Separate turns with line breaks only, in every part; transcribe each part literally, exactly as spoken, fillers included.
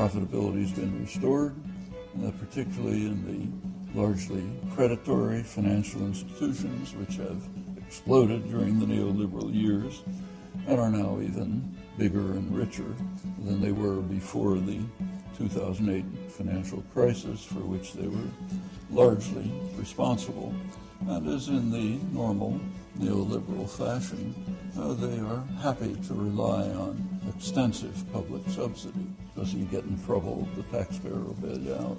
profitability has been restored, uh, particularly in the largely predatory financial institutions, which have exploded during the neoliberal years and are now even bigger and richer than they were before the two thousand eight financial crisis, for which they were largely responsible. And as in the normal neoliberal fashion, uh, they are happy to rely on extensive public subsidy, because you get in trouble, the taxpayer will bail you out.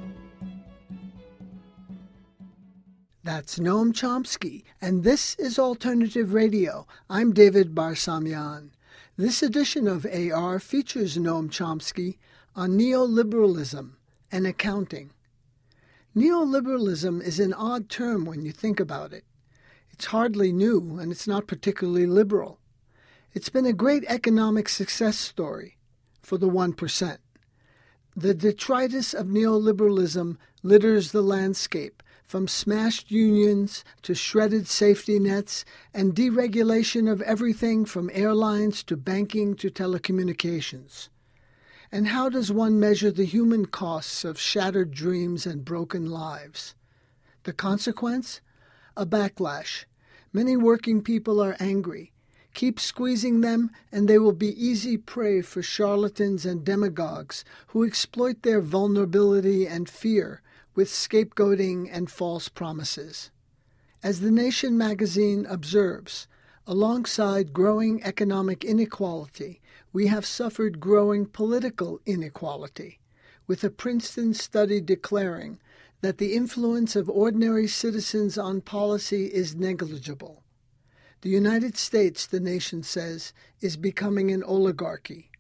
That's Noam Chomsky, and this is Alternative Radio. I'm David Barsamian. This edition of A R features Noam Chomsky on neoliberalism and accounting. Neoliberalism is an odd term when you think about it. It's hardly new, and it's not particularly liberal. It's been a great economic success story for the one percent. The detritus of neoliberalism litters the landscape, from smashed unions to shredded safety nets and deregulation of everything from airlines to banking to telecommunications. And how does one measure the human costs of shattered dreams and broken lives? The consequence? A backlash. Many working people are angry. Keep squeezing them, and they will be easy prey for charlatans and demagogues who exploit their vulnerability and fear with scapegoating and false promises. As The Nation magazine observes, alongside growing economic inequality, we have suffered growing political inequality, with a Princeton study declaring that the influence of ordinary citizens on policy is negligible. The United States, The Nation says, is becoming an oligarchy.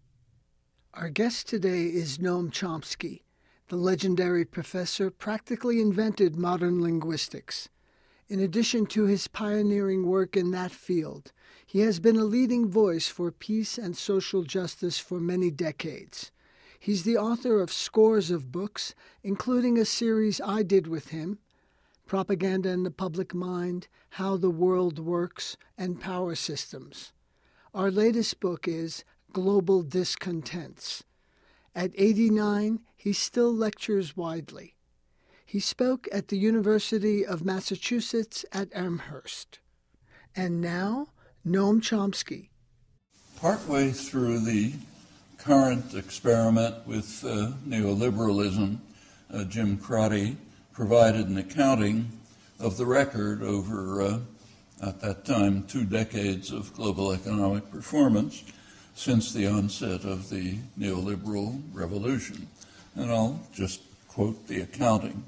Our guest today is Noam Chomsky. The legendary professor practically invented modern linguistics. In addition to his pioneering work in that field, he has been a leading voice for peace and social justice for many decades. He's the author of scores of books, including a series I did with him, Propaganda in the Public Mind, How the World Works, and Power Systems. Our latest book is Global Discontents. At eighty-nine, he still lectures widely. He spoke at the University of Massachusetts at Amherst. And now, Noam Chomsky.
Partway through the current experiment with uh, neoliberalism, uh, Jim Crotty provided an accounting of the record over, uh, at that time, two decades of global economic performance since the onset of the neoliberal revolution. And I'll just quote the accounting.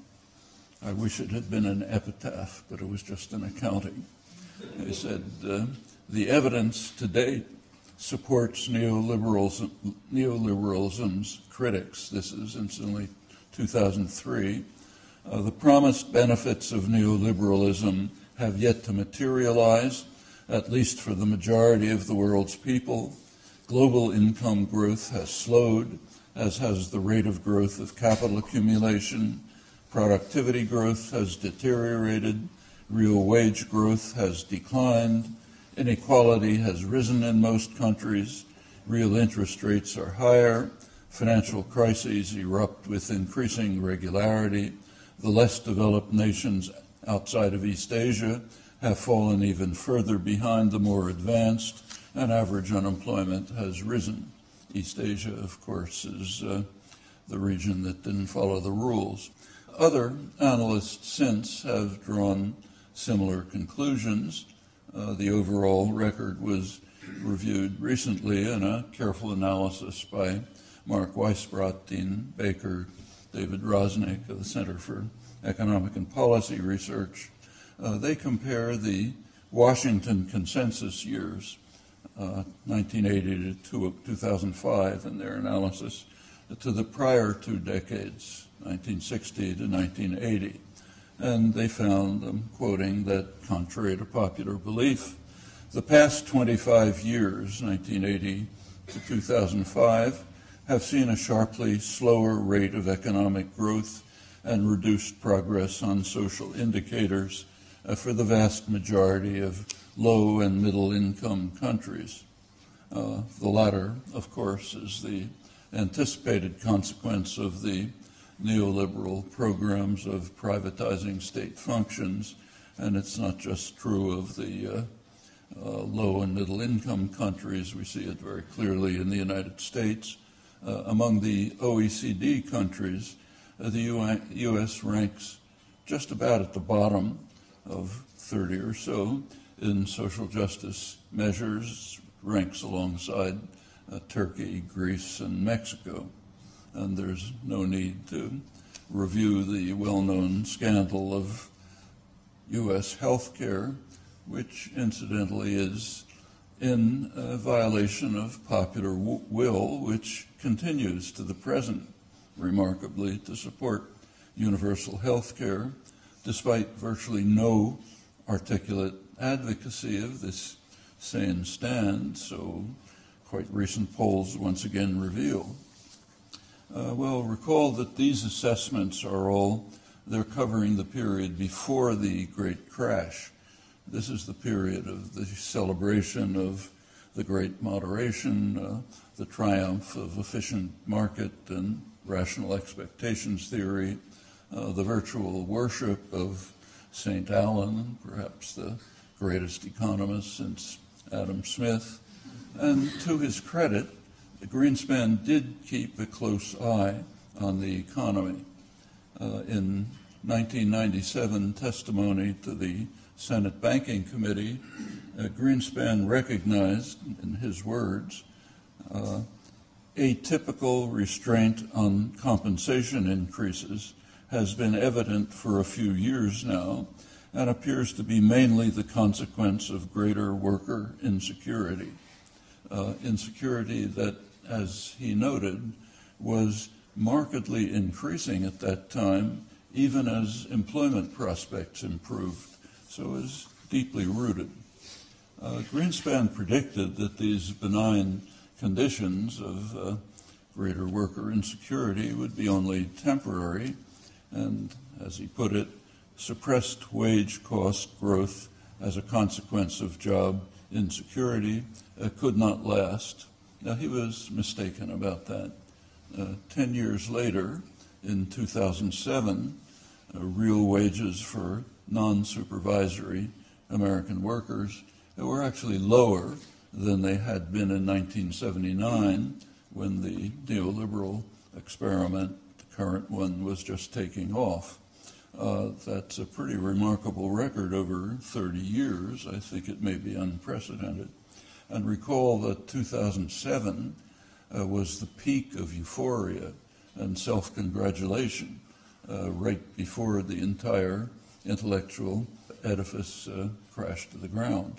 I wish it had been an epitaph, but it was just an accounting. He said, uh, the evidence to date supports neoliberalism, neoliberalism's critics. This is incidentally two thousand three. Uh, the promised benefits of neoliberalism have yet to materialize, at least for the majority of the world's people. Global income growth has slowed, as has the rate of growth of capital accumulation. Productivity growth has deteriorated. Real wage growth has declined. Inequality has risen in most countries. Real interest rates are higher. Financial crises erupt with increasing regularity. The less developed nations outside of East Asia have fallen even further behind the more advanced, and average unemployment has risen. East Asia, of course, is uh, the region that didn't follow the rules. Other analysts since have drawn similar conclusions. Uh, the overall record was reviewed recently in a careful analysis by Mark Weisbrot, Dean Baker, David Rosnick of the Center for Economic and Policy Research. Uh, they compare the Washington consensus years, uh, nineteen eighty to two thousand five, in their analysis, to the prior two decades, nineteen sixty to nineteen eighty. And they found, I'm quoting, that contrary to popular belief, the past twenty-five years, nineteen eighty to two thousand five, have seen a sharply slower rate of economic growth and reduced progress on social indicators uh, for the vast majority of low and middle income countries. Uh, the latter, of course, is the anticipated consequence of the neoliberal programs of privatizing state functions, and it's not just true of the uh, uh, low and middle income countries. We see it very clearly in the United States. Uh, among the O E C D countries, uh, the U S ranks just about at the bottom of thirty or so in social justice measures, ranks alongside uh, Turkey, Greece, and Mexico. And there's no need to review the well-known scandal of U S healthcare, which incidentally is in uh, violation of popular w- will, which continues to the present, remarkably, to support universal health care, despite virtually no articulate advocacy of this same stand, so quite recent polls once again reveal. Uh, well, recall that these assessments are all, they're covering the period before the Great Crash. This is the period of the celebration of the Great Moderation, uh, the triumph of efficient market and rational expectations theory, uh, the virtual worship of Saint Allen, perhaps the greatest economist since Adam Smith. And to his credit, Greenspan did keep a close eye on the economy. Uh, in nineteen ninety-seven testimony to the Senate Banking Committee, uh, Greenspan recognized, in his words, uh, atypical restraint on compensation increases has been evident for a few years now and appears to be mainly the consequence of greater worker insecurity. Uh, insecurity that, as he noted, was markedly increasing at that time, even as employment prospects improved. So it was deeply rooted. Uh, Greenspan predicted that these benign conditions of uh, greater worker insecurity would be only temporary, and, as he put it, suppressed wage cost growth as a consequence of job insecurity uh, could not last. Now, he was mistaken about that. Uh, ten years later, in two thousand seven, uh, real wages for non-supervisory American workers were actually lower than they had been in nineteen seventy-nine, when the neoliberal experiment, the current one, was just taking off. Uh, that's a pretty remarkable record over thirty years. I think it may be unprecedented. And recall that two thousand seven uh, was the peak of euphoria and self-congratulation, uh, right before the entire intellectual edifice uh, crashed to the ground.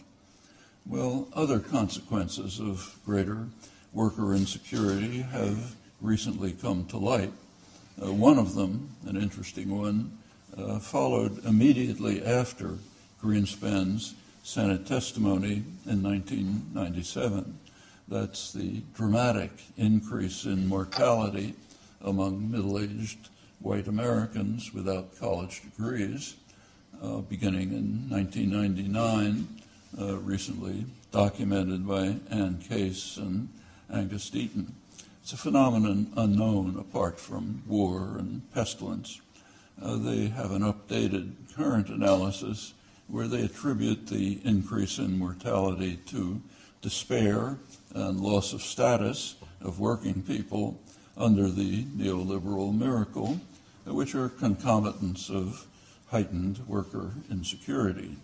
Well, other consequences of greater worker insecurity have recently come to light. Uh, one of them, an interesting one, uh, followed immediately after Greenspan's Senate testimony in nineteen ninety-seven. That's the dramatic increase in mortality among middle-aged white Americans without college degrees, uh, beginning in nineteen ninety-nine, uh, recently documented by Ann Case and Angus Deaton. It's a phenomenon unknown apart from war and pestilence. Uh, they have an updated current analysis where they attribute the increase in mortality to despair and loss of status of working people under the neoliberal miracle, which are concomitants of heightened worker insecurity.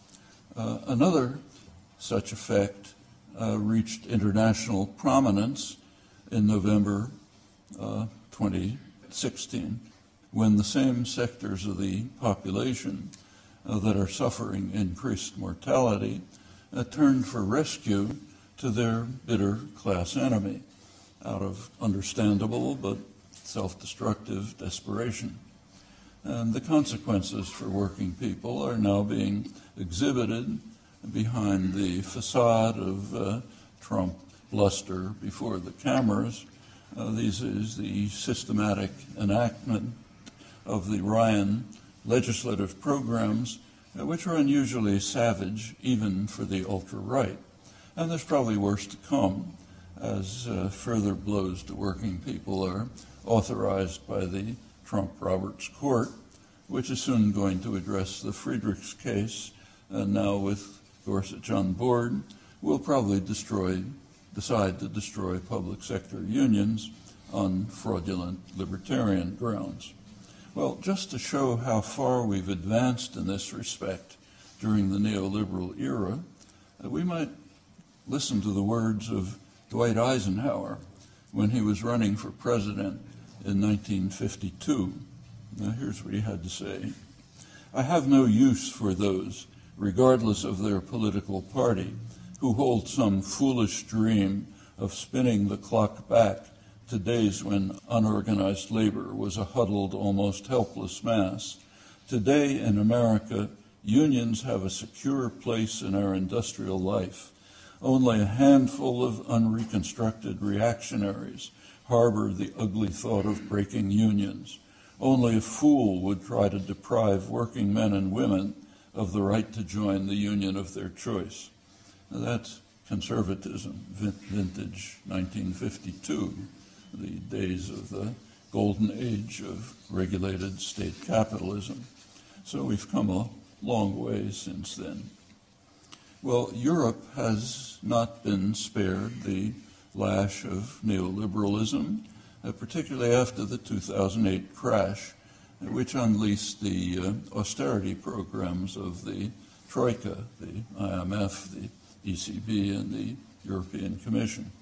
Uh, another such effect uh, reached international prominence in November uh, twenty sixteen, when the same sectors of the population uh, that are suffering increased mortality uh, turned for rescue to their bitter class enemy out of understandable but self-destructive desperation. And the consequences for working people are now being exhibited behind the facade of uh, Trump bluster before the cameras. Uh, this is the systematic enactment of the Ryan legislative programs, uh, which are unusually savage even for the ultra-right. And there's probably worse to come. as uh, further blows to working people are authorized by the Trump-Roberts Court, which is soon going to address the Friedrichs case, and now with Gorsuch on board, will probably destroy, decide to destroy public sector unions on fraudulent libertarian grounds. Well, just to show how far we've advanced in this respect during the neoliberal era, uh, we might listen to the words of Dwight Eisenhower when he was running for president in nineteen fifty-two. Now, here's what he had to say. "I have no use for those, regardless of their political party, who hold some foolish dream of spinning the clock back to days when unorganized labor was a huddled, almost helpless mass. Today in America, unions have a secure place in our industrial life. Only a handful of unreconstructed reactionaries harbor the ugly thought of breaking unions. Only a fool would try to deprive working men and women of the right to join the union of their choice." Now, that's conservatism, vintage nineteen fifty-two, the days of the golden age of regulated state capitalism. So we've come a long way since then. Well, Europe has not been spared the lash of neoliberalism, uh, particularly after the two thousand eight crash, uh, which unleashed the uh, austerity programs of the Troika, the I M F, the E C B, and the European Commission.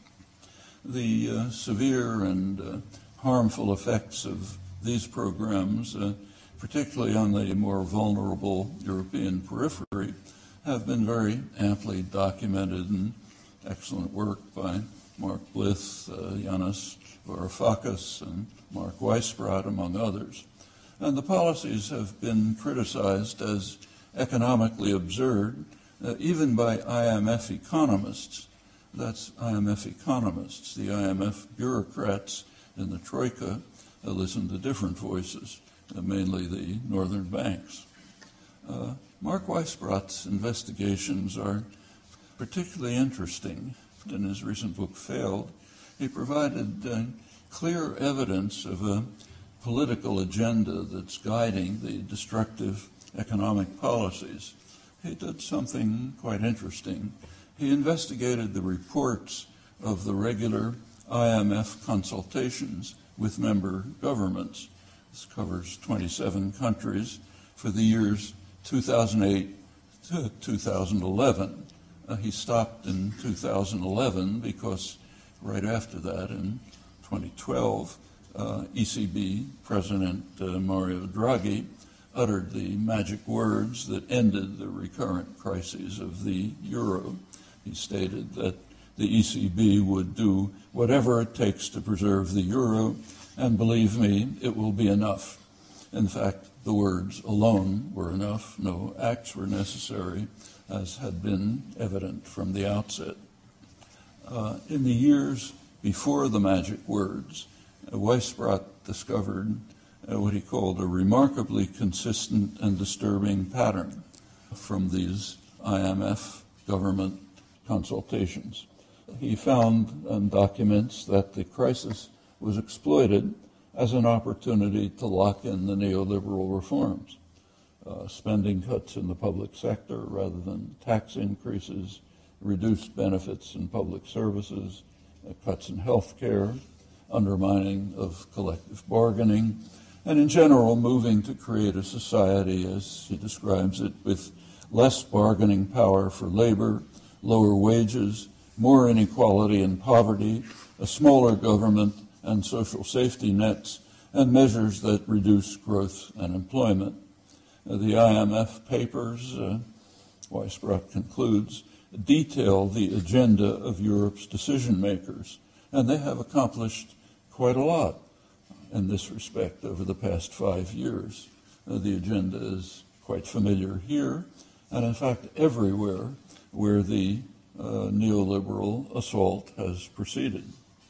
The uh, severe and uh, harmful effects of these programs, uh, particularly on the more vulnerable European periphery, have been very amply documented in excellent work by Mark Blith, uh, Yanis Varoufakis, and Mark Weisbrot, among others. And the policies have been criticized as economically absurd, uh, even by I M F economists. That's I M F economists. The I M F bureaucrats in the Troika uh, listen to different voices, uh, mainly the northern banks. Uh, Mark Weisbrot's investigations are particularly interesting. In his recent book, Failed, he provided uh, clear evidence of a political agenda that's guiding the destructive economic policies. He did something quite interesting. He investigated the reports of the regular I M F consultations with member governments. This covers twenty-seven countries for the years two thousand eight to two thousand eleven. Uh, he stopped in two thousand eleven because right after that, in twenty twelve, uh, E C B President uh, Mario Draghi uttered the magic words that ended the recurrent crises of the euro. He stated that the E C B would do whatever it takes to preserve the euro, and believe me, it will be enough. In fact, the words alone were enough. No acts were necessary, as had been evident from the outset. Uh, in the years before the magic words, uh, Weisbrot discovered uh, what he called a remarkably consistent and disturbing pattern from these I M F government consultations. He found and documents that the crisis was exploited as an opportunity to lock in the neoliberal reforms. Uh, spending cuts in the public sector rather than tax increases, reduced benefits in public services, uh, cuts in health care, undermining of collective bargaining, and in general moving to create a society, as he describes it, with less bargaining power for labor, lower wages, more inequality and poverty, a smaller government and social safety nets, and measures that reduce growth and employment. Uh, the I M F papers, uh, Weisbrot concludes, detail the agenda of Europe's decision makers, and they have accomplished quite a lot in this respect over the past five years. Uh, the agenda is quite familiar here, and in fact everywhere where the uh, neoliberal assault has proceeded.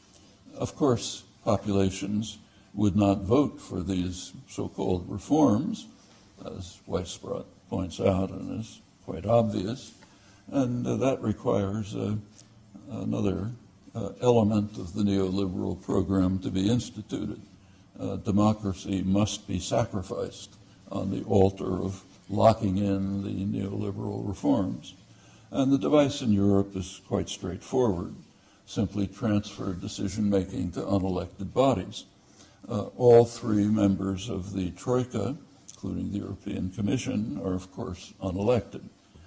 Of course, populations would not vote for these so-called reforms, as Weisbrot points out and is quite obvious, and uh, that requires uh, another uh, element of the neoliberal program to be instituted. Uh, democracy must be sacrificed on the altar of locking in the neoliberal reforms. And the device in Europe is quite straightforward. Simply transfer decision-making to unelected bodies. Uh, all three members of the Troika, including the European Commission, are of course unelected.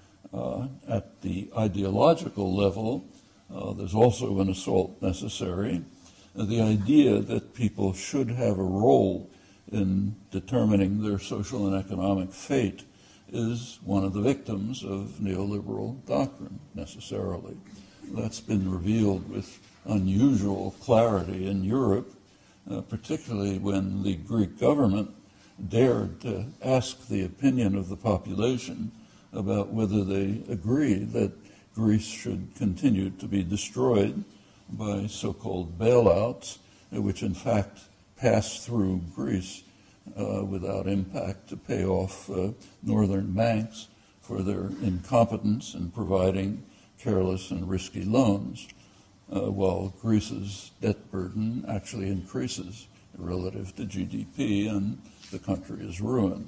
Uh, at the ideological level, uh, there's also an assault necessary. Uh, the idea that people should have a role in determining their social and economic fate is one of the victims of neoliberal doctrine, necessarily. That's been revealed with unusual clarity in Europe, uh, particularly when the Greek government dared to ask the opinion of the population about whether they agree that Greece should continue to be destroyed by so-called bailouts, which in fact pass through Greece uh, without impact to pay off uh, northern banks for their incompetence in providing careless and risky loans, uh, while Greece's debt burden actually increases relative to G D P, and the country is ruined.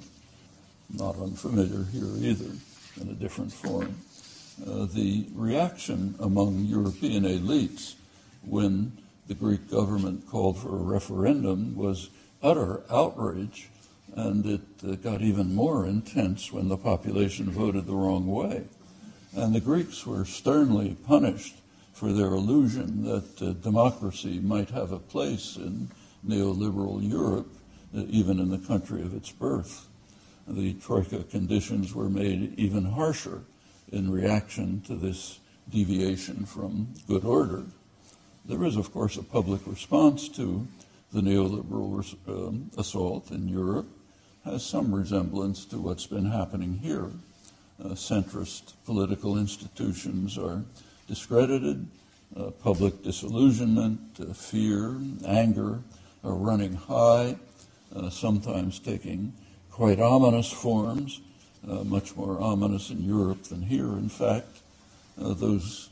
Not unfamiliar here either, in a different form. Uh, the reaction among European elites when the Greek government called for a referendum was utter outrage, and it uh, got even more intense when the population voted the wrong way. And the Greeks were sternly punished for their illusion that uh, democracy might have a place in neoliberal Europe, uh, even in the country of its birth. The Troika conditions were made even harsher in reaction to this deviation from good order. There is, of course, a public response to the neoliberal um, assault in Europe, has some resemblance to what's been happening here. Uh, centrist political institutions are discredited, uh, public disillusionment, uh, fear, anger are running high, uh, sometimes taking quite ominous forms, uh, much more ominous in Europe than here, in fact. Uh, those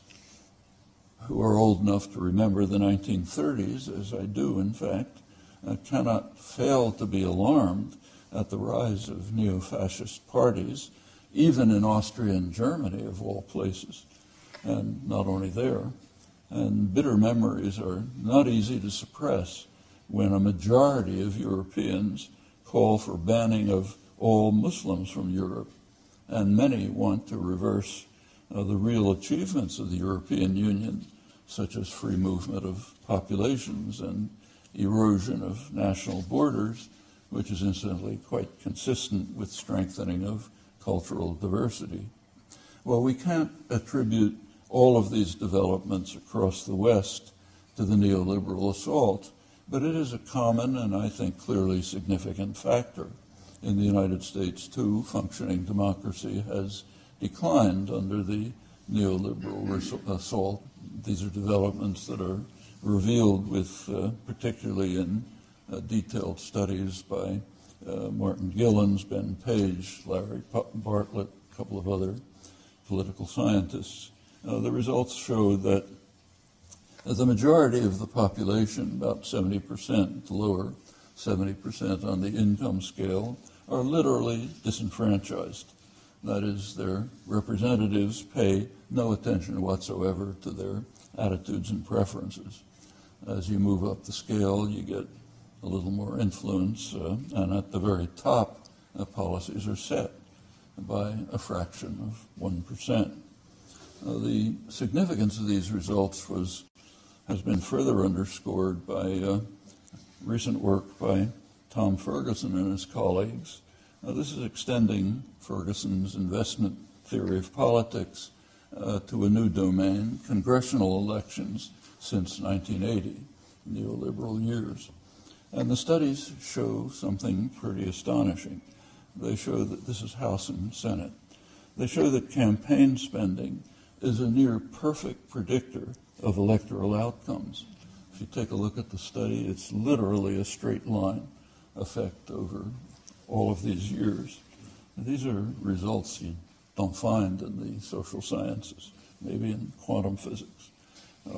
who are old enough to remember the nineteen thirties, as I do, in fact, uh, cannot fail to be alarmed at the rise of neo-fascist parties, even in Austria and Germany, of all places, and not only there. And bitter memories are not easy to suppress when a majority of Europeans call for banning of all Muslims from Europe, and many want to reverse uh, the real achievements of the European Union, such as free movement of populations and erosion of national borders, which is incidentally quite consistent with strengthening of cultural diversity. Well, we can't attribute all of these developments across the West to the neoliberal assault, but it is a common and I think clearly significant factor. In the United States, too, functioning democracy has declined under the neoliberal assault. These are developments that are revealed with, uh, particularly in uh, detailed studies by uh, Martin Gilens, Ben Page, Larry Bartlett, a couple of other political scientists. Uh, the results show that the majority of the population, about seventy percent, lower seventy percent on the income scale, are literally disenfranchised. That is, their representatives pay no attention whatsoever to their attitudes and preferences. As you move up the scale, you get a little more influence, uh, and at the very top, uh, policies are set by a fraction of one percent. Uh, the significance of these results was has been further underscored by uh, recent work by Tom Ferguson and his colleagues. Uh, this is extending Ferguson's investment theory of politics uh, to a new domain, congressional elections since nineteen eighty, neoliberal years. And the studies show something pretty astonishing. They show that this is House and Senate. They show that campaign spending is a near perfect predictor of electoral outcomes. If you take a look at the study, it's literally a straight line effect over all of these years. And these are results you don't find in the social sciences, maybe in quantum physics. Uh,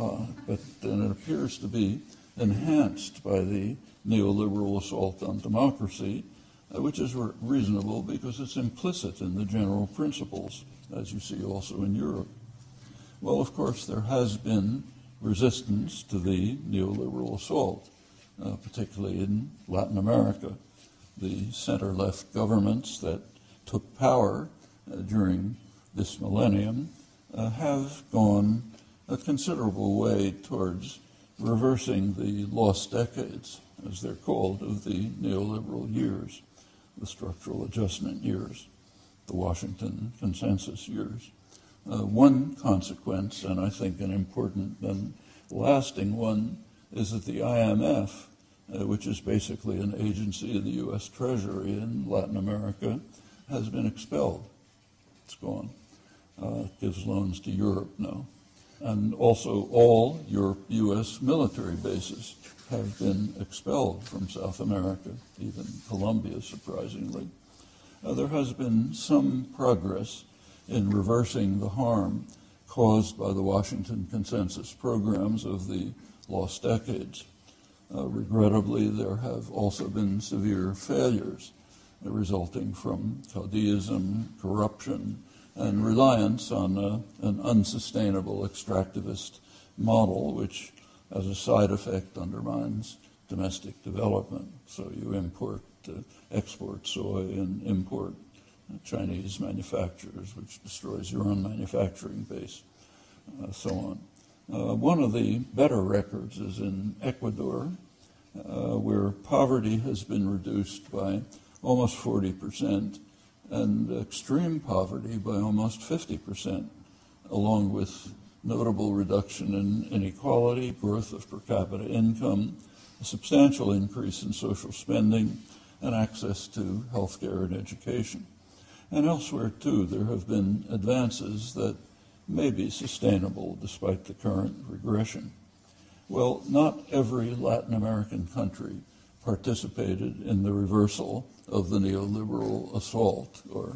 but then it appears to be enhanced by the neoliberal assault on democracy, uh, which is re- reasonable because it's implicit in the general principles, as you see also in Europe. Well, of course, there has been resistance to the neoliberal assault, uh, particularly in Latin America. The center-left governments that took power uh, during this millennium uh, have gone a considerable way towards reversing the lost decades, as they're called, of the neoliberal years, the structural adjustment years, the Washington Consensus years. Uh, one consequence, and I think an important and lasting one, is that the I M F, uh, which is basically an agency of the U S Treasury in Latin America, has been expelled. It's gone. Uh, it gives loans to Europe now. And also all Europe, U S military bases have been expelled from South America, even Colombia, surprisingly. Uh, there has been some progress in reversing the harm caused by the Washington Consensus programs of the lost decades. Uh, regrettably, there have also been severe failures uh, resulting from caudillism, corruption, and reliance on uh, an unsustainable extractivist model, which, as a side effect, undermines domestic development. So you import, uh, export soy and import Chinese manufacturers, which destroys your own manufacturing base, uh, so on. Uh, one of the better records is in Ecuador, uh, where poverty has been reduced by almost forty percent and extreme poverty by almost fifty percent, along with notable reduction in inequality, growth of per capita income, a substantial increase in social spending, and access to health care and education. And elsewhere, too, there have been advances that may be sustainable despite the current regression. Well, not every Latin American country participated in the reversal of the neoliberal assault, or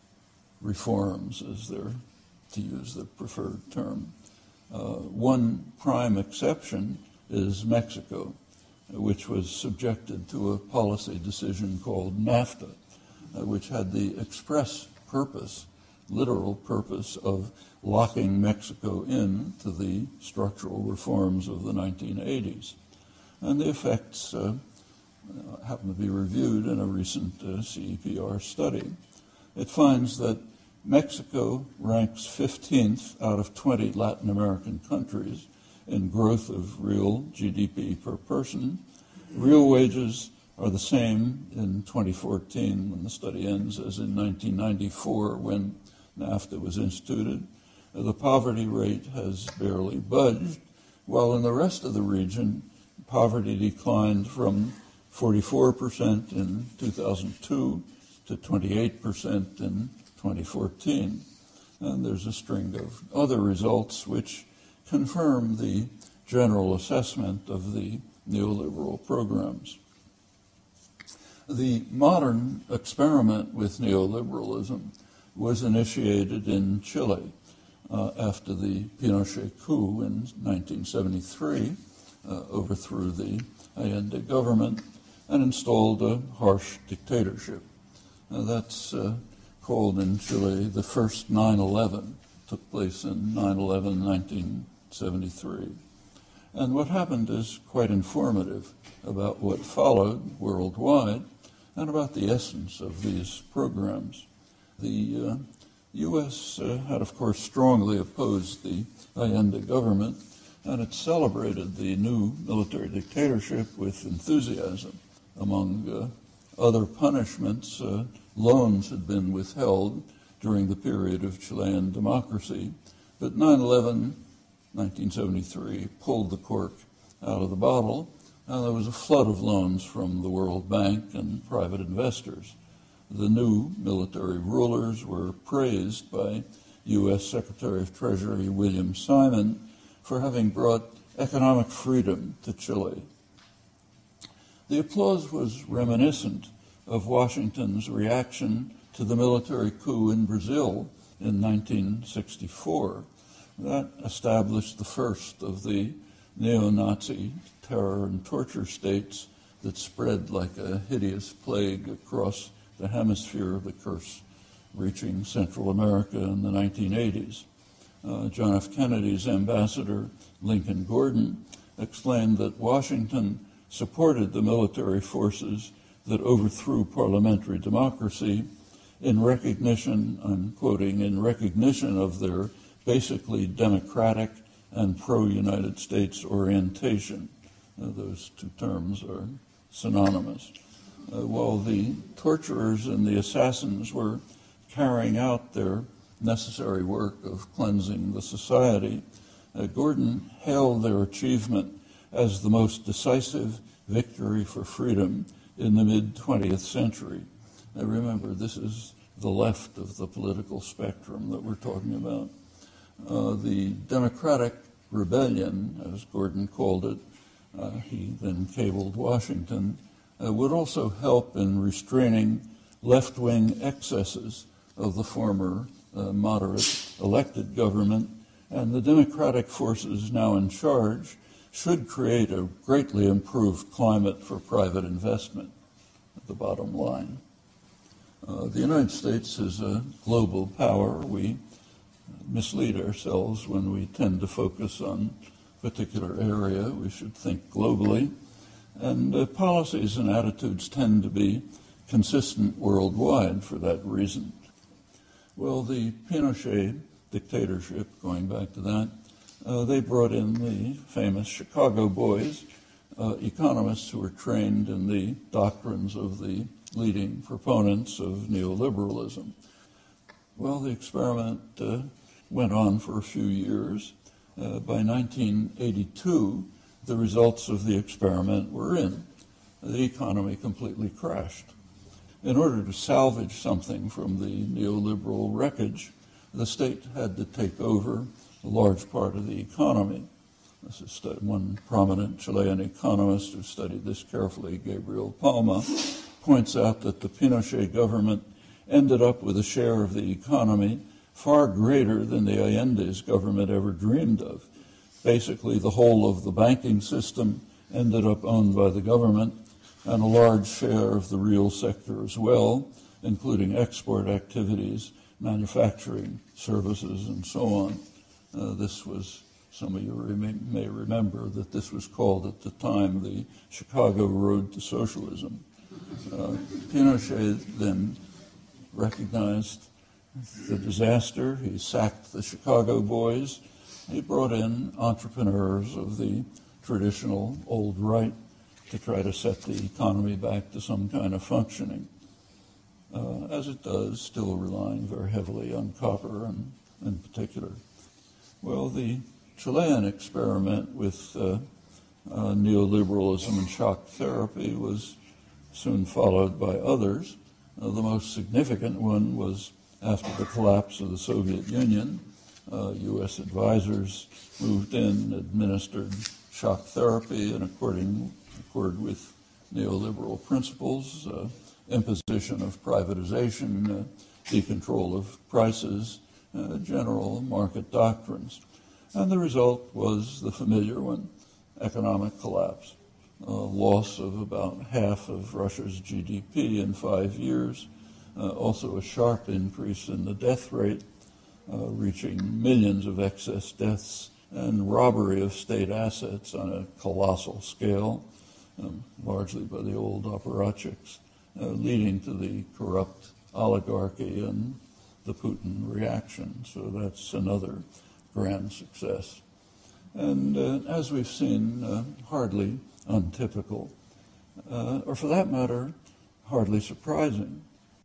reforms, as they're, to use the preferred term. Uh, one prime exception is Mexico, which was subjected to a policy decision called NAFTA, uh, which had the express purpose, literal purpose, of locking Mexico in to the structural reforms of the nineteen eighties. And the effects uh, uh, happen to be reviewed in a recent uh, C E P R study. It finds that Mexico ranks fifteenth out of twenty Latin American countries in growth of real G D P per person. Real wages are the same in twenty fourteen, when the study ends, as in nineteen ninety-four, when NAFTA was instituted. The poverty rate has barely budged, while in the rest of the region, poverty declined from forty-four percent in two thousand two to twenty-eight percent in twenty fourteen. And there's a string of other results which confirm the general assessment of the neoliberal programs. The modern experiment with neoliberalism was initiated in Chile uh, after the Pinochet coup in nineteen seventy-three, uh, overthrew the Allende government and installed a harsh dictatorship. Uh, that's uh, called in Chile the first nine eleven, took place in nine eleven nineteen seventy-three. And what happened is quite informative about what followed worldwide and about the essence of these programs. The uh, U S uh, had, of course, strongly opposed the Allende government, and it celebrated the new military dictatorship with enthusiasm. Among uh, other punishments, uh, loans had been withheld during the period of Chilean democracy, but nine eleven nineteen seventy-three pulled the cork out of the bottle, and there was a flood of loans from the World Bank and private investors. The new military rulers were praised by U S Secretary of Treasury William Simon for having brought economic freedom to Chile. The applause was reminiscent of Washington's reaction to the military coup in Brazil in nineteen sixty-four. That established the first of the neo-Nazi terror and torture states that spread like a hideous plague across the hemisphere of the curse, reaching Central America in the nineteen eighties. Uh, John F. Kennedy's ambassador, Lincoln Gordon, explained that Washington supported the military forces that overthrew parliamentary democracy in recognition, I'm quoting, in recognition of their basically democratic and pro-United States orientation. Uh, those two terms are synonymous. Uh, while the torturers and the assassins were carrying out their necessary work of cleansing the society, uh, Gordon hailed their achievement as the most decisive victory for freedom in the mid-twentieth century. Now remember, this is the left of the political spectrum that we're talking about. Uh, the Democratic Rebellion, as Gordon called it, uh, he then cabled Washington, uh, would also help in restraining left-wing excesses of the former uh, moderate elected government, and the Democratic forces now in charge should create a greatly improved climate for private investment, at the bottom line. Uh, the United States is a global power. We mislead ourselves when we tend to focus on a particular area. We should think globally. And uh, policies and attitudes tend to be consistent worldwide for that reason. Well, the Pinochet dictatorship, going back to that, uh, they brought in the famous Chicago Boys, uh, economists who were trained in the doctrines of the leading proponents of neoliberalism. Well, the experiment uh, went on for a few years. Uh, by nineteen eighty-two, the results of the experiment were in. The economy completely crashed. In order to salvage something from the neoliberal wreckage, the state had to take over a large part of the economy. This is one prominent Chilean economist who studied this carefully, Gabriel Palma, points out that the Pinochet government ended up with a share of the economy far greater than the Allende's government ever dreamed of. Basically, the whole of the banking system ended up owned by the government, and a large share of the real sector as well, including export activities, manufacturing, services, and so on. Uh, this was, some of you rem- may remember that this was called at the time the Chicago Road to Socialism. Uh, Pinochet then recognized the disaster. He sacked the Chicago Boys. He brought in entrepreneurs of the traditional old right to try to set the economy back to some kind of functioning, uh, as it does, still relying very heavily on copper and, in particular. Well, the Chilean experiment with uh, uh, neoliberalism and shock therapy was soon followed by others. Uh, the most significant one was after the collapse of the Soviet Union. Uh, U S advisors moved in, administered shock therapy in according, accord with neoliberal principles, uh, imposition of privatization, uh, decontrol of prices, uh, general market doctrines. And the result was the familiar one, economic collapse, a loss of about half of Russia's G D P in five years, uh, also a sharp increase in the death rate, uh, reaching millions of excess deaths, and robbery of state assets on a colossal scale, um, largely by the old apparatchiks, uh, leading to the corrupt oligarchy and the Putin reaction. So that's another grand success. And uh, as we've seen, uh, hardly untypical, uh, or for that matter, hardly surprising.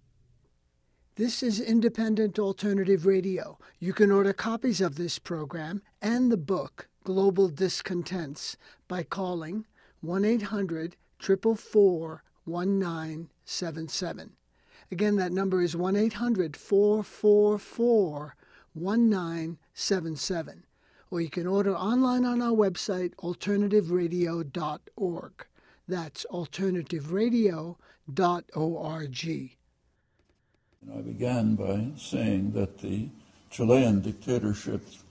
This is Independent Alternative Radio. You can order copies of this program and the book, Global Discontents, by calling one eight hundred, four four four, one nine seven seven. Again, that number is one eight hundred, four four four, one nine seven seven. Or you can order online on our website, alternative radio dot org. That's alternative radio dot org.
I began by saying that the Chilean dictatorship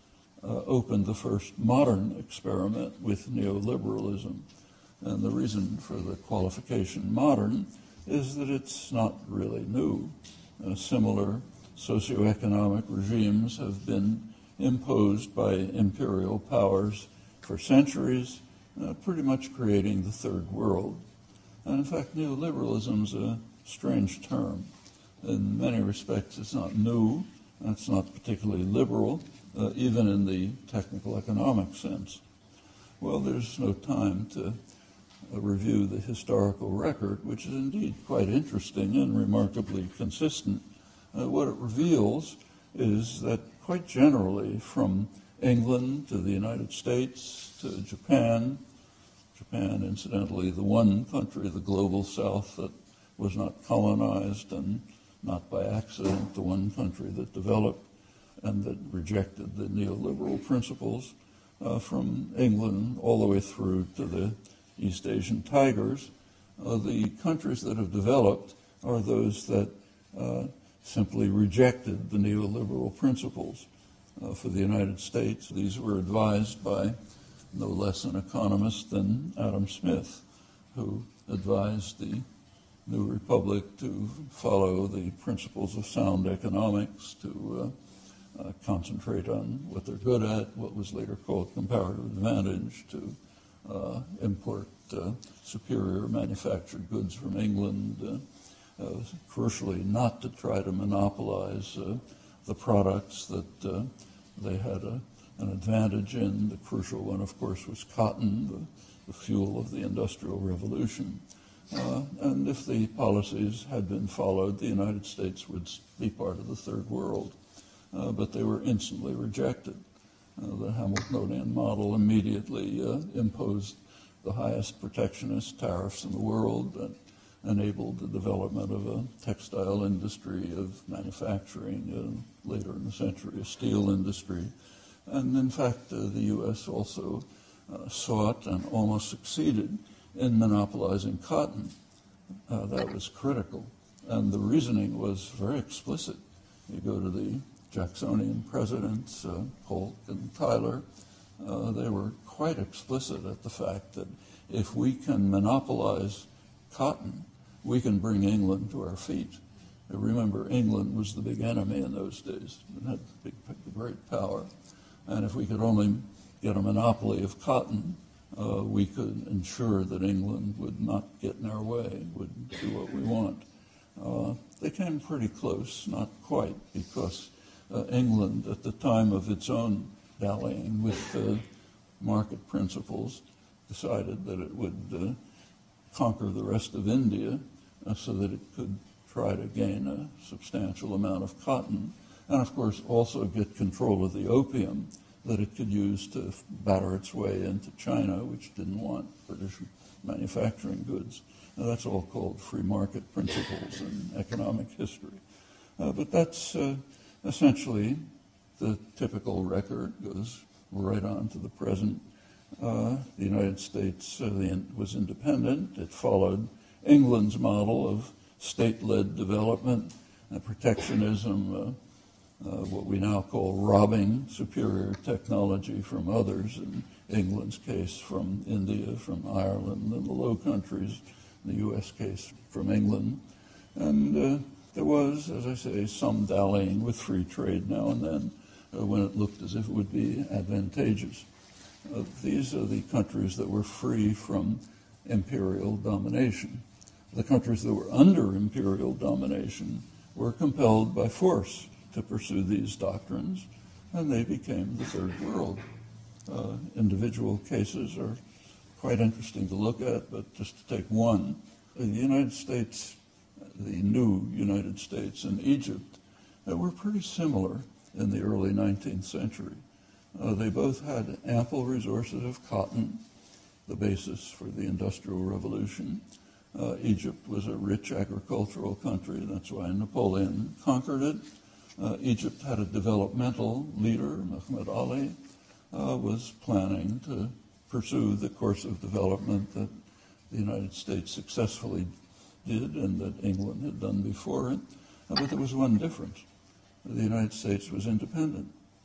uh, opened the first modern experiment with neoliberalism. And the reason for the qualification modern is that it's not really new. Uh, similar socioeconomic regimes have been imposed by imperial powers for centuries, uh, pretty much creating the third world. And in fact, neoliberalism is a strange term. In many respects, it's not new, and it's not particularly liberal, uh, even in the technical economic sense. Well, there's no time to uh, review the historical record, which is indeed quite interesting and remarkably consistent. Uh, what it reveals is that quite generally, from England to the United States to Japan, Japan, incidentally, the one country, the global south, that was not colonized and not by accident, the one country that developed and that rejected the neoliberal principles, uh, from England all the way through to the East Asian tigers. Uh, the countries that have developed are those that uh, simply rejected the neoliberal principles. Uh, for the United States, these were advised by no less an economist than Adam Smith, who advised the New Republic to follow the principles of sound economics, to uh, uh, concentrate on what they're good at, what was later called comparative advantage, to uh, import uh, superior manufactured goods from England, uh, uh, crucially not to try to monopolize uh, the products that uh, they had a, an advantage in. The crucial one, of course, was cotton, the, the fuel of the Industrial Revolution. Uh, and if the policies had been followed, the United States would be part of the third world. Uh, but they were instantly rejected. Uh, the Hamiltonian model immediately uh, imposed the highest protectionist tariffs in the world that enabled the development of a textile industry, of manufacturing, uh, later in the century, a steel industry. And in fact, uh, the U S also uh, sought and almost succeeded in monopolizing cotton. Uh, that was critical. And the reasoning was very explicit. You go to the Jacksonian presidents, uh, Polk and Tyler, uh, they were quite explicit at the fact that if we can monopolize cotton, we can bring England to our feet. And remember, England was the big enemy in those days. It had big, great power. And if we could only get a monopoly of cotton, uh, we could ensure that England would not get in our way, would do what we want. Uh, they came pretty close, not quite, because uh, England, at the time of its own dallying with uh, market principles, decided that it would uh, conquer the rest of India uh, so that it could try to gain a substantial amount of cotton, and of course also get control of the opium that it could use to batter its way into China, which didn't want British manufacturing goods. Now, that's all called free market principles in economic history. Uh, but that's uh, essentially the typical record, goes right on to the present. Uh, the United States uh, the in, was independent. It followed England's model of state-led development, uh, protectionism, uh, uh, what we now call robbing superior technology from others, in England's case from India, from Ireland, and the Low Countries, in the U S case from England. And uh, there was, as I say, some dallying with free trade now and then uh, when it looked as if it would be advantageous. Uh, these are the countries that were free from imperial domination. The countries that were under imperial domination were compelled by force to pursue these doctrines, and they became the third world. Uh, individual cases are quite interesting to look at, but just to take one, the United States, the new United States and Egypt uh, were pretty similar in the early nineteenth century. Uh, they both had ample resources of cotton, the basis for the Industrial Revolution. Uh, Egypt was a rich agricultural country. That's why Napoleon conquered it. Uh, Egypt had a developmental leader, Muhammad Ali, uh, was planning to pursue the course of development that the United States successfully did and that England had done before it. Uh, but there was one difference. The United States was independent.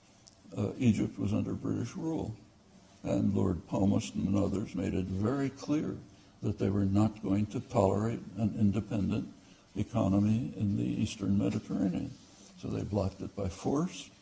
uh, Egypt was under British rule. And Lord Palmerston and others made it very clear that they were not going to tolerate an independent economy in the Eastern Mediterranean. So they blocked it by force.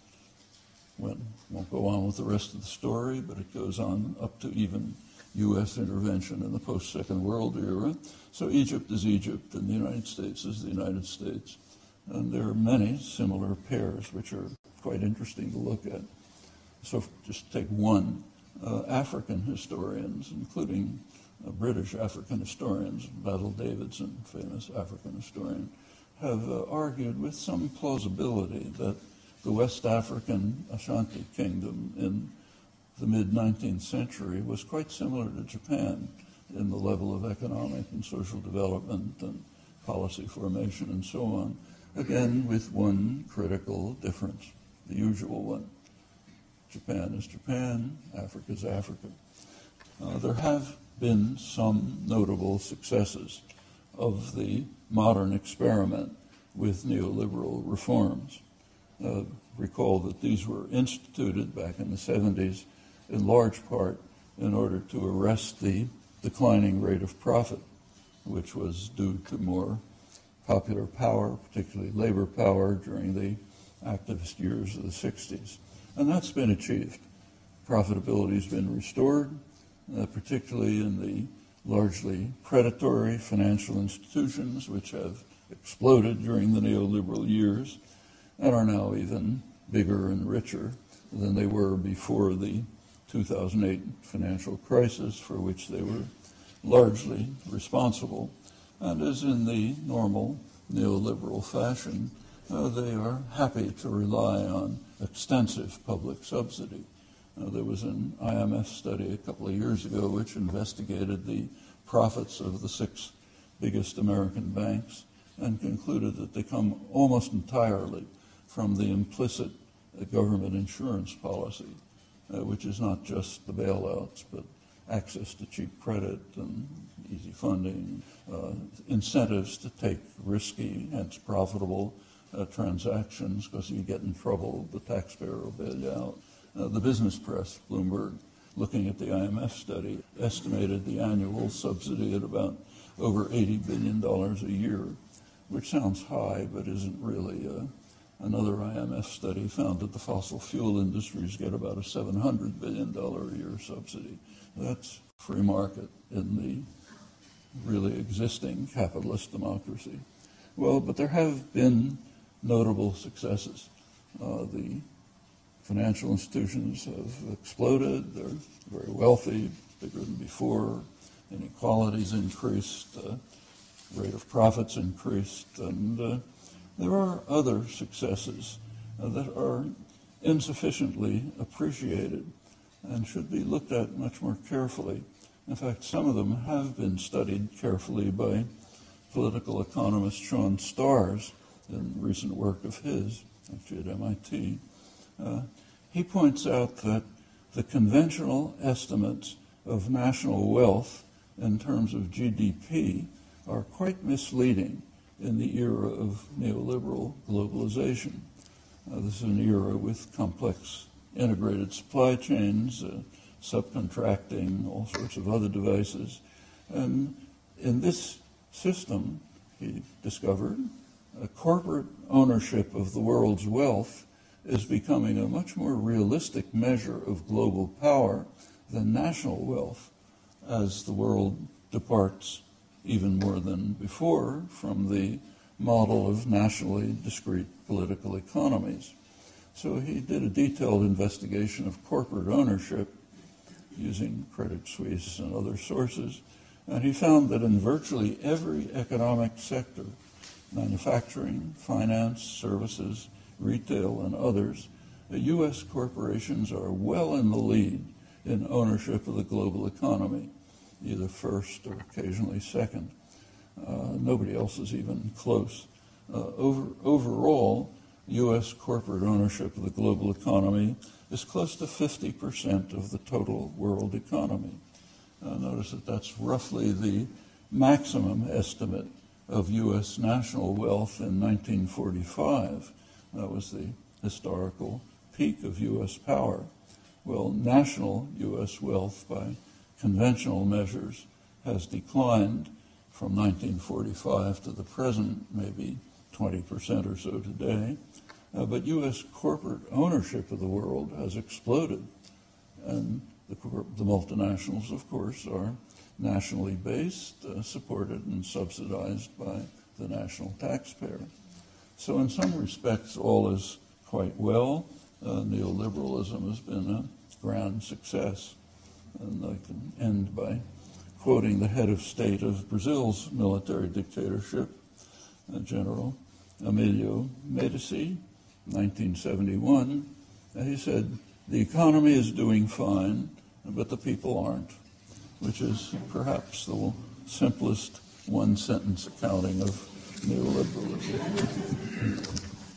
Went, won't go on with the rest of the story, but it goes on up to even U S intervention in the post-Second World era. So Egypt is Egypt, and the United States is the United States. And there are many similar pairs, which are quite interesting to look at. So just take one. Uh, African historians, including uh, British African historians, Basil Davidson, famous African historian, have uh, argued with some plausibility that the West African Ashanti Kingdom in the mid-nineteenth century was quite similar to Japan in the level of economic and social development and policy formation and so on, again with one critical difference, the usual one. Japan is Japan, Africa is Africa. Uh, there have been some notable successes of the modern experiment with neoliberal reforms. Uh, recall that these were instituted back in the seventies in large part in order to arrest the declining rate of profit, which was due to more popular power, particularly labor power, during the activist years of the sixties. And that's been achieved. Profitability has been restored, uh, particularly in the largely predatory financial institutions, which have exploded during the neoliberal years and are now even bigger and richer than they were before the two thousand eight financial crisis, for which they were largely responsible. And as in the normal neoliberal fashion, uh, they are happy to rely on extensive public subsidy. Uh, there was an I M F study a couple of years ago which investigated the profits of the six biggest American banks and concluded that they come almost entirely from the implicit uh, government insurance policy, uh, which is not just the bailouts, but access to cheap credit and easy funding, uh, incentives to take risky, hence profitable uh, transactions, because you get in trouble, the taxpayer will bail you out. Uh, the business press, Bloomberg, looking at the I M F study, estimated the annual subsidy at about over eighty billion dollars a year, which sounds high, but isn't really. Uh, another I M F study found that the fossil fuel industries get about a seven hundred billion dollars a year subsidy. That's free market in the really existing capitalist democracy. Well, but there have been notable successes. Uh, the financial institutions have exploded. They're very wealthy, bigger than before. Inequalities increased. Uh, rate of profits increased. And uh, there are other successes uh, that are insufficiently appreciated and should be looked at much more carefully. In fact, some of them have been studied carefully by political economist Sean Starrs in recent work of his, actually at M I T. Uh, he points out that the conventional estimates of national wealth in terms of G D P are quite misleading in the era of neoliberal globalization. Uh, this is an era with complex integrated supply chains, uh, subcontracting, all sorts of other devices. And in this system, he discovered, uh, corporate ownership of the world's wealth is becoming a much more realistic measure of global power than national wealth, as the world departs even more than before from the model of nationally discrete political economies. So he did a detailed investigation of corporate ownership using Credit Suisse and other sources, and he found that in virtually every economic sector, manufacturing, finance, services, retail, and others, the U S corporations are well in the lead in ownership of the global economy, either first or occasionally second. Uh, nobody else is even close. Uh, over, overall, U S corporate ownership of the global economy is close to fifty percent of the total world economy. Uh, notice that that's roughly the maximum estimate of U S national wealth in nineteen forty-five. That was the historical peak of U S power. Well, national U S wealth by conventional measures has declined from nineteen forty-five to the present, maybe twenty percent or so today. Uh, but U S corporate ownership of the world has exploded. And the, the multinationals, of course, are nationally based, uh, supported and subsidized by the national taxpayer. So in some respects, all is quite well. Uh, neoliberalism has been a grand success. And I can end by quoting the head of state of Brazil's military dictatorship, uh, General Emilio Médici, nineteen seventy-one. Uh, he said, "The economy is doing fine, but the people aren't," which is perhaps the simplest one-sentence accounting of neoliberalism.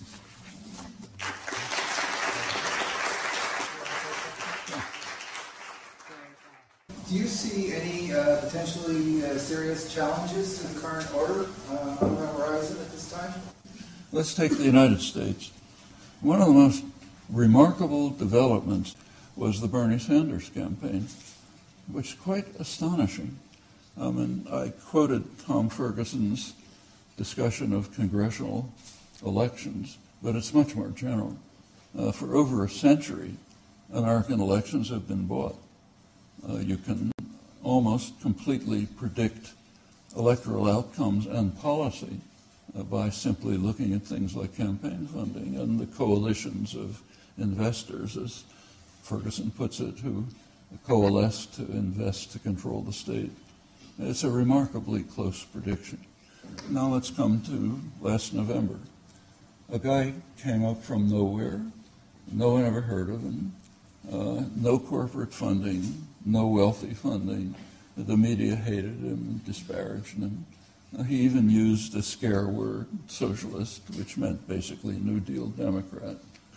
Do you see any uh, potentially uh, serious challenges to the current order uh, on the horizon at this time?
Let's take the United States. One of the most remarkable developments was the Bernie Sanders campaign, which is quite astonishing. Um, and I quoted Tom Ferguson's discussion of congressional elections, but it's much more general. Uh, for over a century, American elections have been bought. Uh, you can almost completely predict electoral outcomes and policy uh, by simply looking at things like campaign funding and the coalitions of investors, as Ferguson puts it, who coalesce to invest to control the state. It's a remarkably close prediction. Now let's come to last November. A guy came up from nowhere. No one ever heard of him. Uh, no corporate funding, no wealthy funding. The media hated him, disparaged him. Uh, he even used a scare word, socialist, which meant basically New Deal Democrat.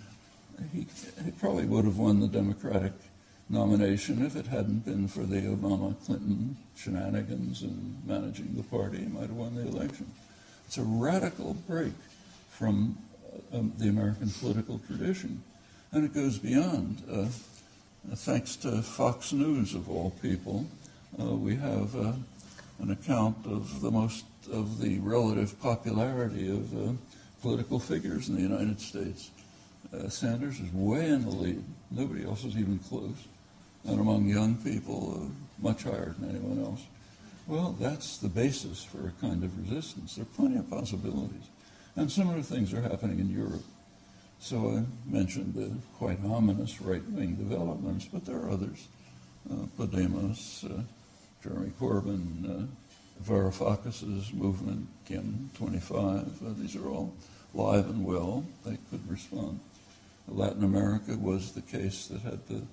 He, he probably would have won the Democratic nomination if it hadn't been for the Obama-Clinton shenanigans in managing the party. He might have won the election. It's a radical break from uh, um, the American political tradition. And it goes beyond. Uh, thanks to Fox News, of all people, uh, we have uh, an account of the most of the relative popularity of uh, political figures in the United States. Uh, Sanders is way in the lead. Nobody else is even close. And among young people, uh, much higher than anyone else. Well, that's the basis for a kind of resistance. There are plenty of possibilities. And similar things are happening in Europe. So I mentioned the quite ominous right-wing developments, but there are others. Uh, Podemos, uh, Jeremy Corbyn, uh, Varoufakis's movement, Kim twenty-five, uh, these are all live and well. They could respond. Latin America was the case that had the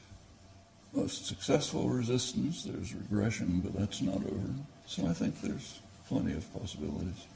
most successful resistance. There's regression, but that's not over. So I think there's plenty of possibilities.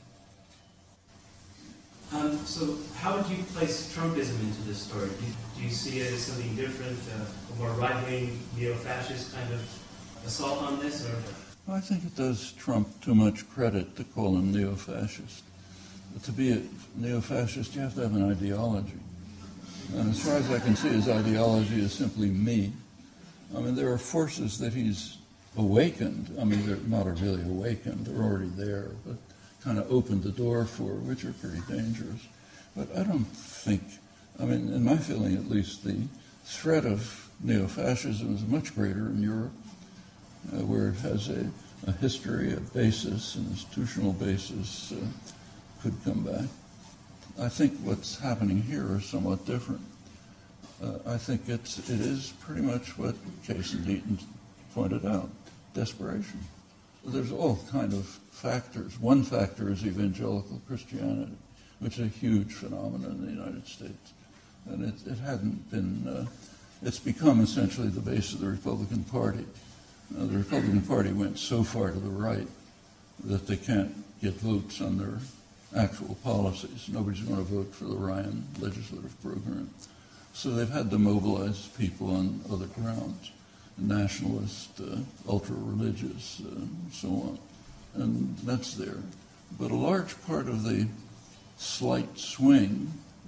Um, so how would you place Trumpism into this story? Do you, do you see it as something different, uh, a more right-wing, neo-fascist kind of assault on this? Or?
I think it does Trump too much credit to call him neo-fascist. But to be a neo-fascist, you have to have an ideology. And as far as I can see, his ideology is simply me. I mean, there are forces that he's awakened. I mean, they're not really awakened. They're already there, but kind of opened the door for, which are pretty dangerous. But I don't think, I mean, in my feeling at least, the threat of neo-fascism is much greater in Europe, uh, where it has a, a history, a basis, an institutional basis, uh, could come back. I think what's happening here is somewhat different. Uh, I think it's, it is pretty much what Case and Deaton pointed out, desperation. There's all kind of factors. One factor is evangelical Christianity, which is a huge phenomenon in the United States. And it, it hadn't been, uh, it's become essentially the base of the Republican Party. Uh, the Republican Party went so far to the right that they can't get votes on their actual policies. Nobody's going to vote for the Ryan legislative program. So they've had to mobilize people on other grounds. Nationalist, uh, ultra-religious, uh, so on. And that's there. But a large part of the slight swing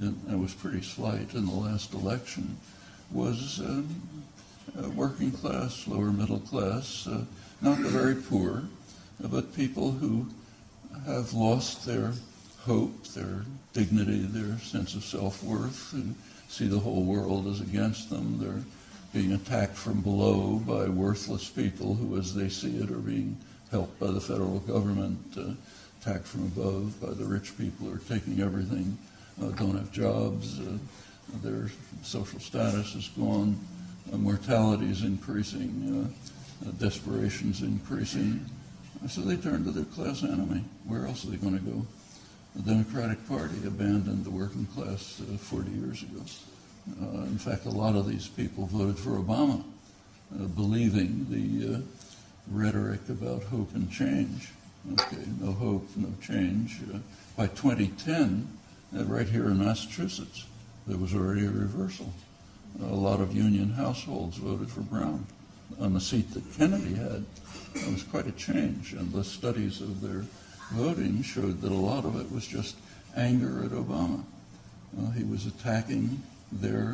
and it was pretty slight in the last election, was um, uh, working class, lower middle class, uh, not the very poor, uh, but people who have lost their hope, their dignity, their sense of self-worth, and see the whole world as against them. They're being attacked from below by worthless people who, as they see it, are being helped by the federal government, uh, attacked from above by the rich people who are taking everything, uh, don't have jobs, uh, their social status is gone, uh, mortality is increasing, uh, uh, desperation is increasing. So they turn to their class enemy. Where else are they going to go? The Democratic Party abandoned the working class uh, forty years ago. Uh, in fact, a lot of these people voted for Obama, uh, believing the uh, rhetoric about hope and change. Okay, no hope, no change. Uh, by twenty ten, uh, right here in Massachusetts, there was already a reversal. Uh, a lot of union households voted for Brown. On the seat that Kennedy had, it was quite a change, and the studies of their voting showed that a lot of it was just anger at Obama. Uh, he was attacking their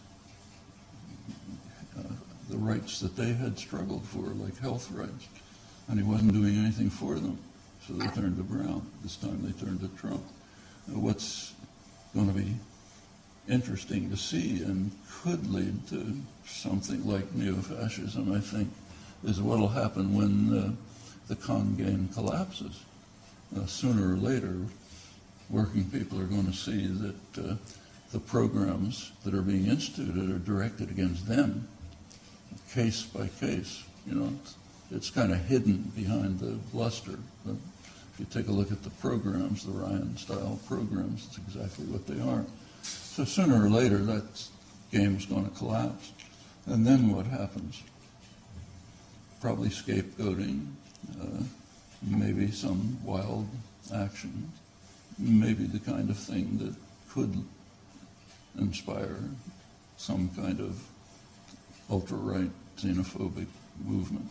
uh, the rights that they had struggled for, like health rights, and he wasn't doing anything for them. So they turned to Brown. This time they turned to Trump. Uh, what's going to be interesting to see and could lead to something like neo-fascism, I think, is what will happen when uh, the con game collapses. Uh, sooner or later, working people are going to see that uh, the programs that are being instituted are directed against them, case by case. You know, it's, it's kind of hidden behind the bluster. But if you take a look at the programs, the Ryan-style programs, it's exactly what they are. So sooner or later, that game's going to collapse. And then what happens? Probably scapegoating, uh, maybe some wild action, maybe the kind of thing that could inspire some kind of ultra-right xenophobic movement.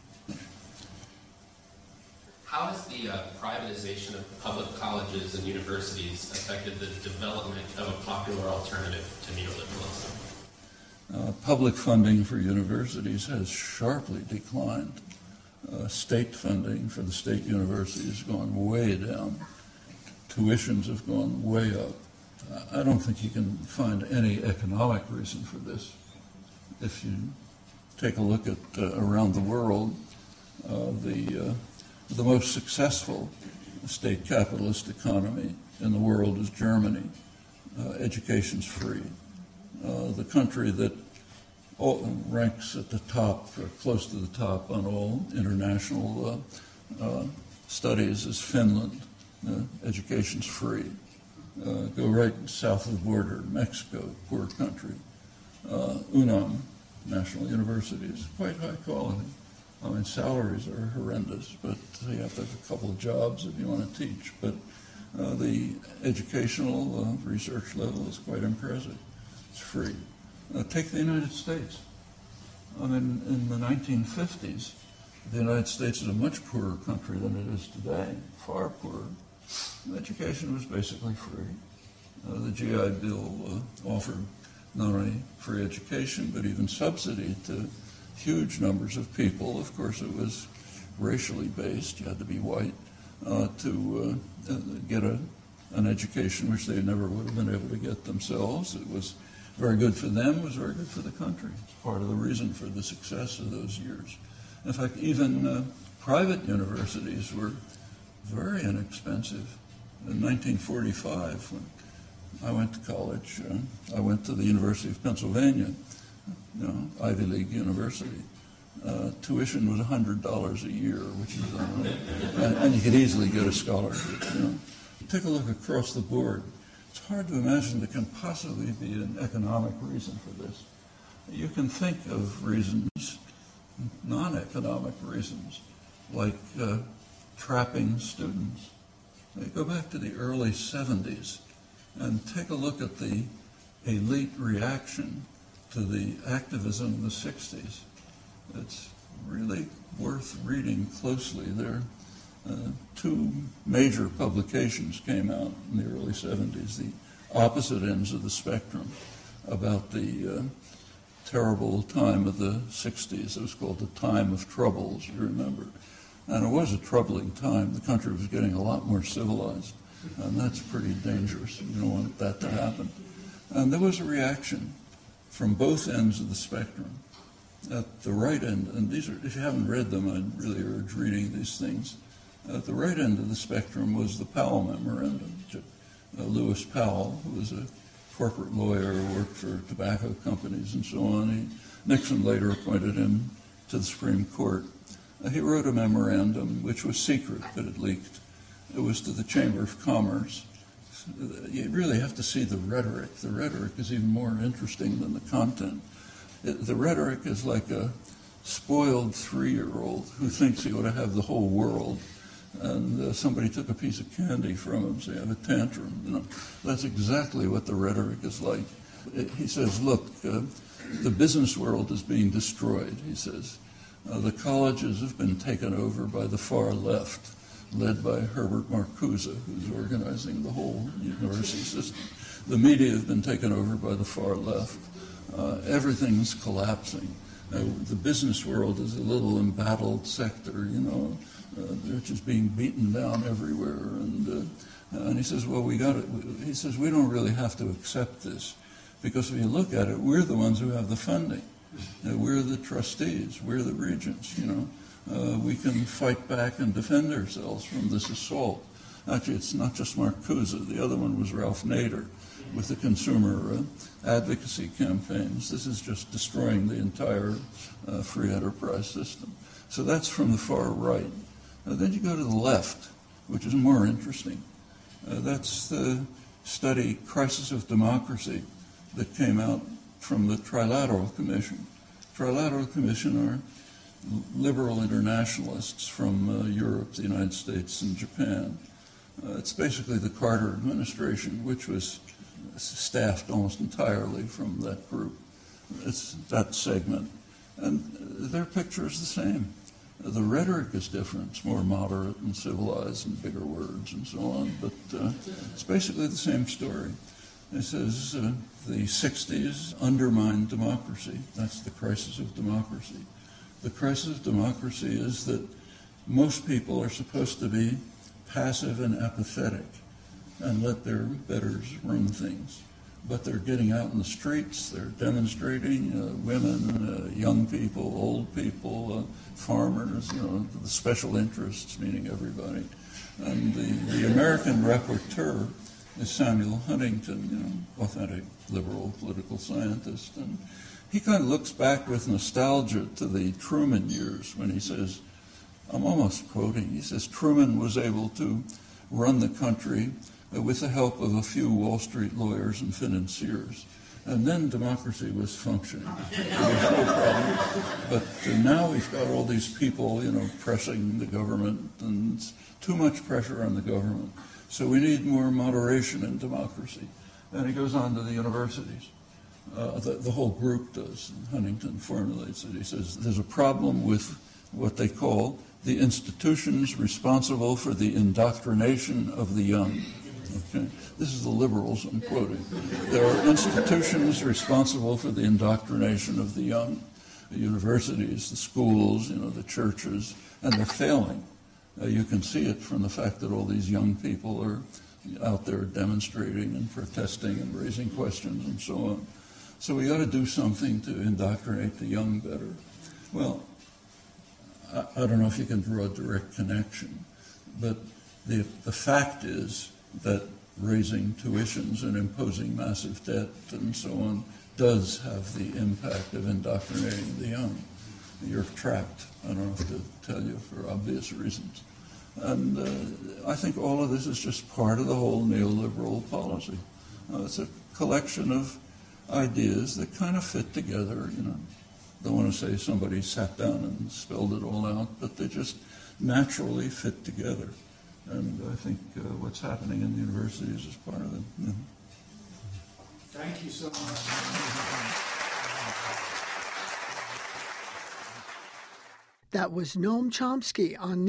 How has the uh, privatization of public colleges and universities affected the development of a popular alternative to neoliberalism?
Uh, public funding for universities has sharply declined. Uh, state funding for the state universities has gone way down. Tuitions have gone way up. I don't think you can find any economic reason for this. If you take a look at uh, around the world, uh, the uh, the most successful state capitalist economy in the world is Germany. Uh, education's free. Uh, the country that all, ranks at the top, or close to the top on all international uh, uh, studies is Finland. Uh, education's free. Uh, go right south of the border, Mexico, poor country. Uh, UNAM, National University, is quite high quality. I mean, salaries are horrendous, but you have to have a couple of jobs if you want to teach. But uh, the educational uh, research level is quite impressive. It's free. Uh, take the United States. I mean, in the nineteen fifties, the United States is a much poorer country than it is today, far poorer. Education was basically free. Uh, the G I Bill uh, offered not only free education, but even subsidy to huge numbers of people. Of course, it was racially based. You had to be white uh, to uh, get a, an education which they never would have been able to get themselves. It was very good for them. It was very good for the country. It's part of the reason for the success of those years. In fact, even uh, private universities were very inexpensive. In nineteen forty-five, when I went to college, uh, I went to the University of Pennsylvania, you know, Ivy League University. Uh, tuition was one hundred dollars a year, which is, uh, and, and you could easily get a scholarship. You know. Take a look across the board. It's hard to imagine there can possibly be an economic reason for this. You can think of reasons, non-economic reasons, like uh, trapping students. Go back to the early seventies and take a look at the elite reaction to the activism in the sixties. It's really worth reading closely. There, uh, two major publications came out in the early seventies, the opposite ends of the spectrum about the uh, terrible time of the sixties. It was called the time of troubles, you remember. And it was a troubling time. The country was getting a lot more civilized, and that's pretty dangerous. You don't want that to happen. And there was a reaction from both ends of the spectrum. At the right end, and these are, if you haven't read them, I really urge reading these things. At the right end of the spectrum was the Powell Memorandum. Uh, Lewis Powell, who was a corporate lawyer, worked for tobacco companies and so on. He, Nixon later appointed him to the Supreme Court. Uh, he wrote a memorandum which was secret, but it leaked. It was to the Chamber of Commerce. You really have to see the rhetoric. The rhetoric is even more interesting than the content. It, the rhetoric is like a spoiled three-year-old who thinks he ought to have the whole world, and uh, somebody took a piece of candy from him, so you have a tantrum. You know, that's exactly what the rhetoric is like. It, he says, look, uh, the business world is being destroyed, he says. Uh, the colleges have been taken over by the far left, led by Herbert Marcuse, who's organizing the whole university system. The media have been taken over by the far left. Uh, everything's collapsing. Uh, the business world is a little embattled sector, you know, uh, which is being beaten down everywhere. And, uh, and he says, well, we got it. He says, we don't really have to accept this, because if you look at it, we're the ones who have the funding. Uh, we're the trustees. We're the regents, you know. Uh, we can fight back and defend ourselves from this assault. Actually, it's not just Marcuse. The other one was Ralph Nader with the consumer uh, advocacy campaigns. This is just destroying the entire uh, free enterprise system. So that's from the far right. Uh, then you go to the left, which is more interesting. Uh, that's the study Crisis of Democracy that came out from the Trilateral Commission. Trilateral Commission are liberal internationalists from uh, Europe, the United States, and Japan. Uh, it's basically the Carter administration, which was staffed almost entirely from that group. It's that segment. And their picture is the same. Uh, the rhetoric is different. It's more moderate and civilized and bigger words and so on, but uh, it's basically the same story. It says uh, the sixties undermined democracy. That's the crisis of democracy. The crisis of democracy is that most people are supposed to be passive and apathetic and let their betters run things. But they're getting out in the streets, they're demonstrating, uh, women, uh, young people, old people, uh, farmers, you know, the special interests, meaning everybody. And the, the American rapporteur is Samuel Huntington, you know, authentic liberal political scientist. And he kind of looks back with nostalgia to the Truman years when he says, I'm almost quoting, he says, Truman was able to run the country uh, with the help of a few Wall Street lawyers and financiers. And then democracy was functioning. There was no problem. But uh, now we've got all these people, you know, pressing the government, and it's too much pressure on the government. So we need more moderation in democracy. And he goes on to the universities. Uh, the, the whole group does. Huntington formulates it. He says there's a problem with what they call the institutions responsible for the indoctrination of the young. Okay? This is the liberals I'm quoting. There are institutions responsible for the indoctrination of the young. The universities, the schools, you know, the churches, and they're failing. Uh, you can see it from the fact that all these young people are out there demonstrating and protesting and raising questions and so on. So we got to do something to indoctrinate the young better. Well, I, I don't know if you can draw a direct connection, but the, the fact is that raising tuitions and imposing massive debt and so on does have the impact of indoctrinating the young. You're trapped. I don't have to tell you for obvious reasons. And uh, I think all of this is just part of the whole neoliberal policy. Uh, it's a collection of ideas that kind of fit together, you know. Don't want to say somebody sat down and spelled it all out, but they just naturally fit together. And I think uh, what's happening in the universities is part of it. Yeah.
Thank you so much.
That was Noam Chomsky on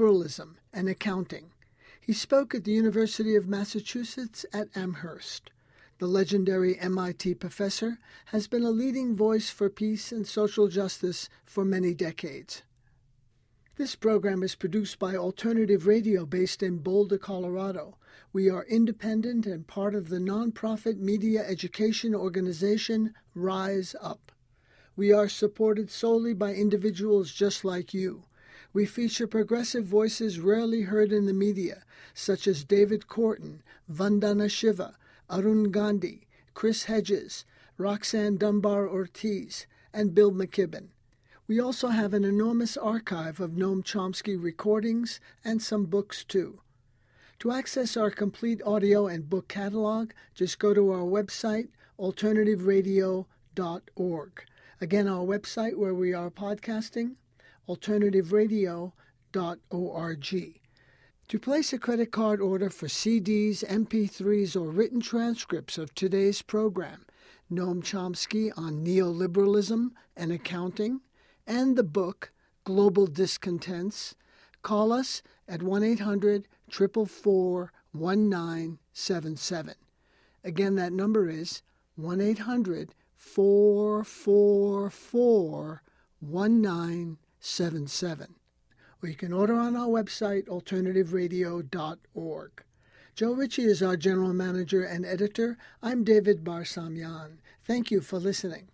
neoliberalism and accounting. He spoke at the University of Massachusetts at Amherst. The legendary M I T professor has been a leading voice for peace and social justice for many decades. This program is produced by Alternative Radio based in Boulder, Colorado. We are independent and part of the nonprofit media education organization Rise Up. We are supported solely by individuals just like you. We feature progressive voices rarely heard in the media, such as David Corton, Vandana Shiva, Arun Gandhi, Chris Hedges, Roxanne Dunbar Ortiz, and Bill McKibben. We also have an enormous archive of Noam Chomsky recordings and some books too. To access our complete audio and book catalog, just go to our website, alternative radio dot org. Again, our website where we are podcasting, alternative radio dot org. To place a credit card order for C Ds, M P threes, or written transcripts of today's program, Noam Chomsky on Neoliberalism and Accounting, and the book Global Discontents, call us at one eight hundred, four four four, one nine seven seven. Again, that number is one eight hundred, four four four, one nine seven seven. Or you can order on our website, alternative radio dot org. Joe Ritchie is our general manager and editor. I'm David Barsamian. Thank you for listening.